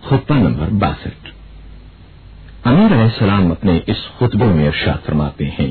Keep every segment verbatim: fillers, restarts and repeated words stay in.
خطبہ نمبر باسٹھ امیر علیہ السلام اپنے اس خطبے میں ارشاد فرماتے ہیں،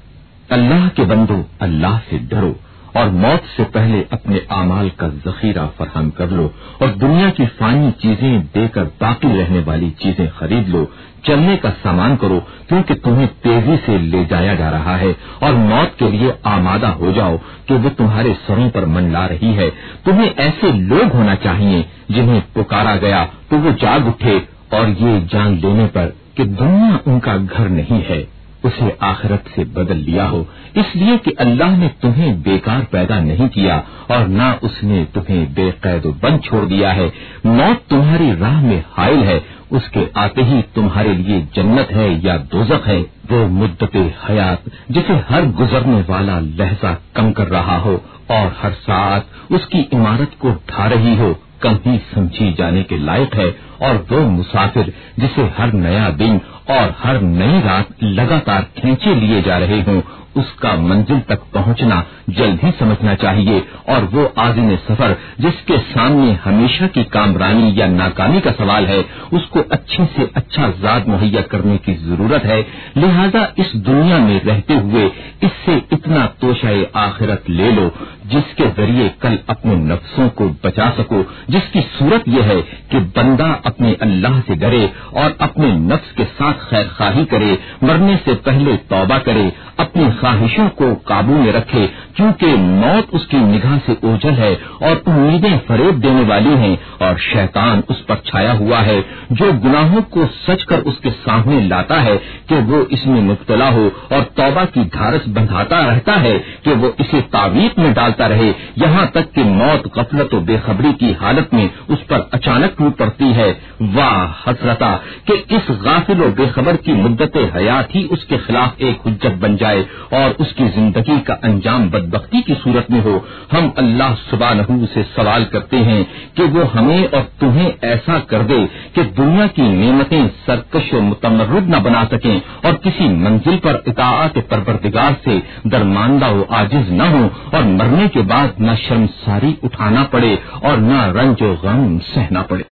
اللہ کے بندو، اللہ سے ڈرو اور موت سے پہلے اپنے اعمال کا ذخیرہ فراہم کر لو اور دنیا کی فانی چیزیں دے کر باقی رہنے والی چیزیں خرید لو، چلنے کا سامان کرو کیونکہ تمہیں تیزی سے لے جایا جا رہا ہے اور موت کے لیے آمادہ ہو جاؤ کہ وہ تمہارے سروں پر منڈلا رہی ہے۔ تمہیں ایسے لوگ ہونا چاہیے جنہیں پکارا گیا تو وہ جاگ اٹھے اور یہ جان لینے پر کہ دنیا ان کا گھر نہیں ہے اسے آخرت سے بدل لیا ہو، اس لیے کہ اللہ نے تمہیں بیکار پیدا نہیں کیا اور نہ اس نے تمہیں بے قید و بند چھوڑ دیا ہے۔ موت تمہاری راہ میں حائل ہے، اس کے آتے ہی تمہارے لیے جنت ہے یا دوزخ ہے۔ وہ مدت حیات جسے ہر گزرنے والا لہجہ کم کر رہا ہو اور ہر ساتھ اس کی عمارت کو ڈھا رہی ہو، کم ہی سمجھی جانے کے لائق ہے۔ اور وہ مسافر جسے ہر نیا دن اور ہر نئی رات لگاتار کھینچے لیے جا رہے ہوں، اس کا منزل تک پہنچنا جلد ہی سمجھنا چاہیے۔ اور وہ عازم سفر جس کے سامنے ہمیشہ کی کامرانی یا ناکامی کا سوال ہے، اس کو اچھے سے اچھا زاد مہیا کرنے کی ضرورت ہے۔ لہذا اس دنیا میں رہتے ہوئے اس سے اتنا توشہ آخرت لے لو جس کے ذریعے کل اپنے نفسوں کو بچا سکو، جس کی صورت یہ ہے کہ بندہ اپنے اللہ سے ڈرے اور اپنے نفس کے ساتھ خیر خواہی کرے، مرنے سے پہلے توبہ کرے، اپنی خواہشوں کو قابو میں رکھے کیونکہ موت اس کی نگاہ سے اوجھل ہے اور امیدیں فریب دینے والی ہیں اور شیطان اس پر چھایا ہوا ہے۔ جو گناہوں کو سچ کر اس کے سامنے لاتا ہے کہ وہ اس میں مبتلا ہو اور توبہ کی دھارس بندھاتا رہتا ہے کہ وہ اسے تعویذ میں ڈالتا رہے، یہاں تک کہ موت غفلت و بے خبری کی حالت میں اس پر اچانک ٹوٹ پڑتی ہے۔ واہ حسرتا کہ اس غافل و بے خبر کی مدت حیات ہی اس کے خلاف ایک حجت بن جائے اور اس کی زندگی کا انجام بدبختی کی صورت میں ہو۔ ہم اللہ سبحانہ سے سوال کرتے ہیں کہ وہ ہمیں اور تمہیں ایسا کر دے کہ دنیا کی نعمتیں سرکش و متمرد نہ بنا سکیں اور کسی منزل پر اطاعت پروردگار سے درماندہ و عاجز نہ ہو اور مرنے کے بعد نہ شرمساری اٹھانا پڑے اور نہ رنج و غم سہنا پڑے۔